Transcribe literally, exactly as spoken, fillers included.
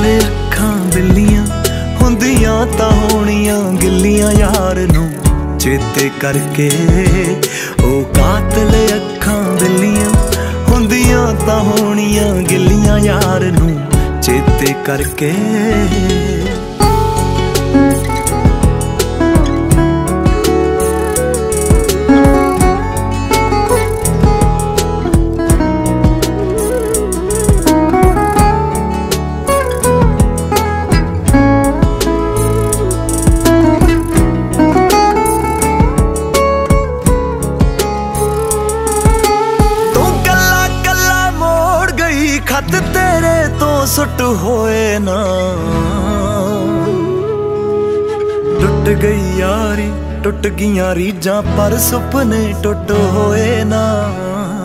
ले अखां बिल्लियां हुंदियां तां होणियां गिल्लियां यार नूं चेते करके। ओ कातल अखां बिल्लियां हुंदियां तां होणियां गिल्लियां यार नूं चेते करके। खत तेरे तो सुट होए ना, टुट गई यारी टुट गियां रीझां पर सुपने टुट होए ना।